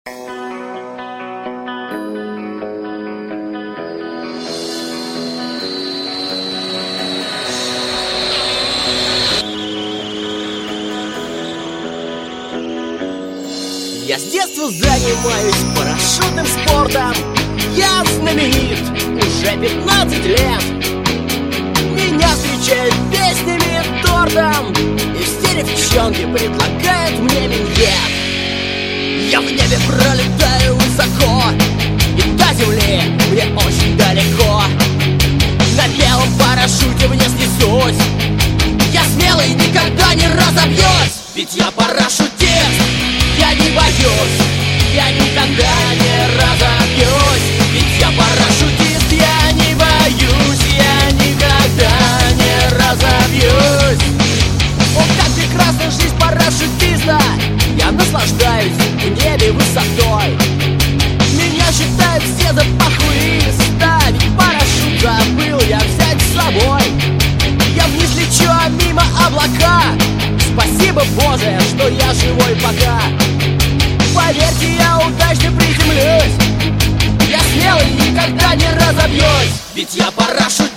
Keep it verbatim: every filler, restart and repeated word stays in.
Я с детства занимаюсь парашютным спортом. Я знаменит уже пятнадцать лет. Меня встречают песнями, тортом, и все девчонки предлагают мне миньет. Я в небе пролетаю высоко, и до земли мне очень далеко. На белом парашюте вниз несусь. Я смелый, никогда не разобьюсь, ведь я парашютист. Я не боюсь, я никогда не разобьюсь, ведь я парашютист. Я не боюсь, я никогда не разобьюсь. О, как прекрасна жизнь парашютиста! Я наслаждаюсь в небе высотой. Меня считают все за похуиста, ведь парашют забыл я взять с собой. Я вниз лечу, а мимо облака. Спасибо, Боже, что я живой пока. Поверьте, я удачно приземлюсь. Я смелый, никогда не разобьюсь, ведь я парашют.